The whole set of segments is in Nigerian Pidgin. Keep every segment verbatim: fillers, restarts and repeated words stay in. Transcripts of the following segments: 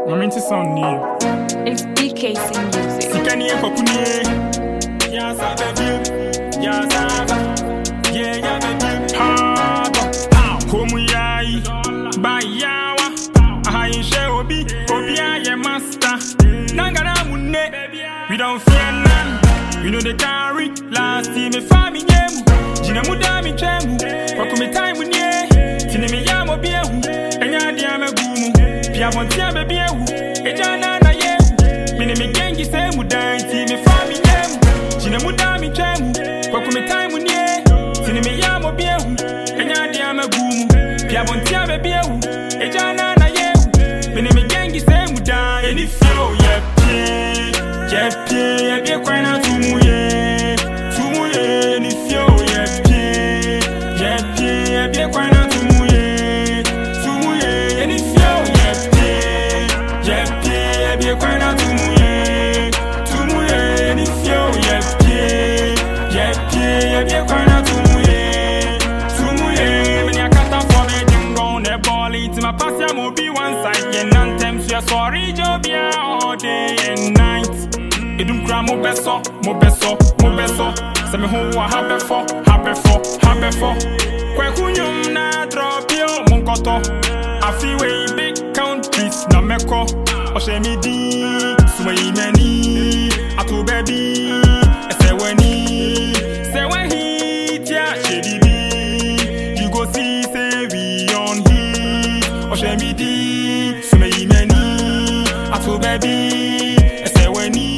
Momenti son new. It's B K C Music. Sikani e kopunye. Ya sa baby. Ya sa ba. Yeah, ya baby. Ha ba. Komu yai. Ba yawa. Aha inshe obi. Obi aye master. Nangara munne. We don't fear none. We know they carry. Last team me fami nyemu. Jina muda mi chemu. Wakumi time munye. Tini mi yamo biehu. Enya dia me gumu. Pia bontia baby ehu. Ejana na yehu. Mini mi gengi se muda. Ti mi fami nyemu. Jina muda mi chemu. Wakumi time munye. Tini mi yamo biehu. Enya dia me gumu. Pia bontia baby ehu. Ejana na yehu. Mini mi gengi se muda. Eni fio ye pie. Ye pie. Ye pie kwa na tumu ye. Tumu ye. Eni fio ye pie. Ye pie. Ye pie kwa na tumu ye. Tumu ye. Eni fio ye pie. Ye pie. Ye pie kwa na tumu ye. Tumu ye. Eni fio ye pie. Ye pie. Ye pie kwa na tumu ye. Tumu ye. Many a cat for me dingo ne ball it my pass ya mo be one side yen anthem so sorry jobia all day and night. Edum kra mo beso, mo beso, mo beso. Se me ho wa habe for, habe for, habe for. Kwe kunyum na drop yo mon koto. I feel way big countries na meko. O she mi di, suma imeni. Atu baby, se weni, se when hit ya she di bi. You go see say we on hit. O she mi di, suma imeni. Atu baby, se weni.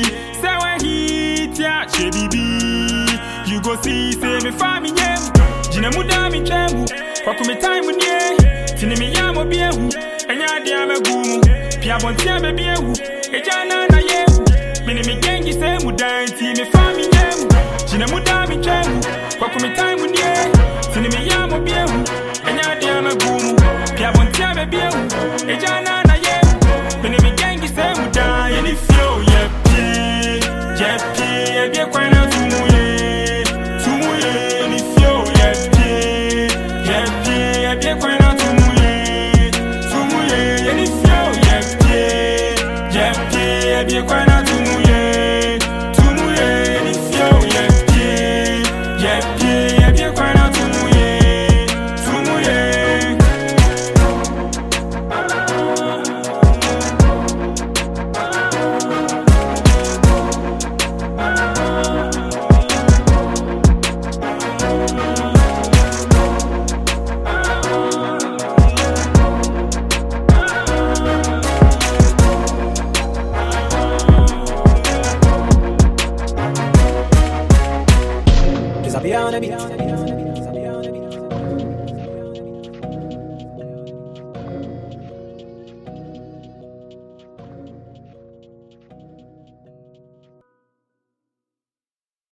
You go see, say me fami nyem. Jina muda mi chemu. Wakumi time munye. Tini mi yamo biehu. Enya dia me gumu. Pia bontia me biehu. Ejana na yehu. Mini mi gengi se muda. Ti mi fami nyem. Jina muda mi chemu. Wakumi time munye. Tini mi yamo biehu. Enya dia me gumu. Pia bontia me biehu. Ejana na yehu. Mini mi gengi se muda. Yeni fio ye pie. Ye pie. Ye pie kwa na tumu ye. Be quite not to mouiller, to mouiller, ni fio, yeah, yeah, yeah, yeah, be quite not to mouiller, to mouiller. Be on the beat.